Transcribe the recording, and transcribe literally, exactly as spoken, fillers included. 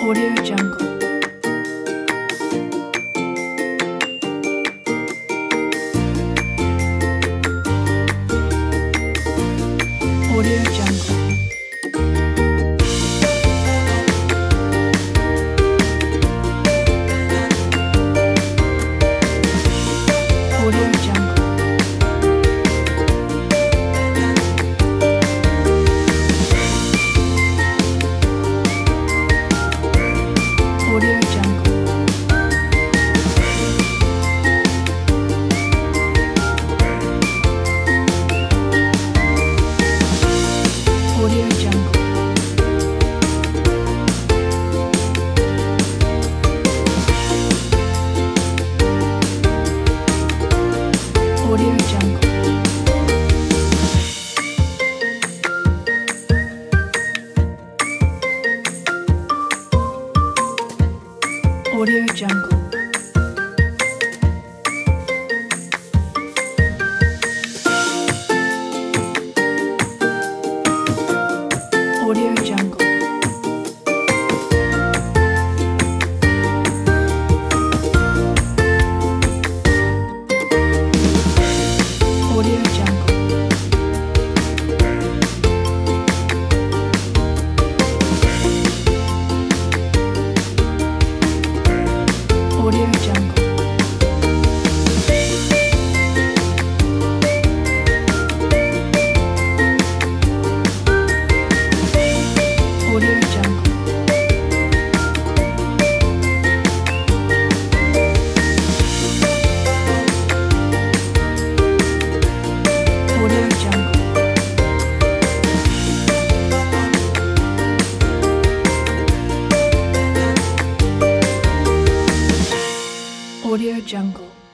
Audio Jungle. Audio Jungle. Audio Jungle. Audio Jungle. Audio Jungle. Audio Jungle. Audio Jungle. Audio Jungle. Audio Jungle. Audio Jungle. Audio Jungle. Audio Jungle. Audio Jungle.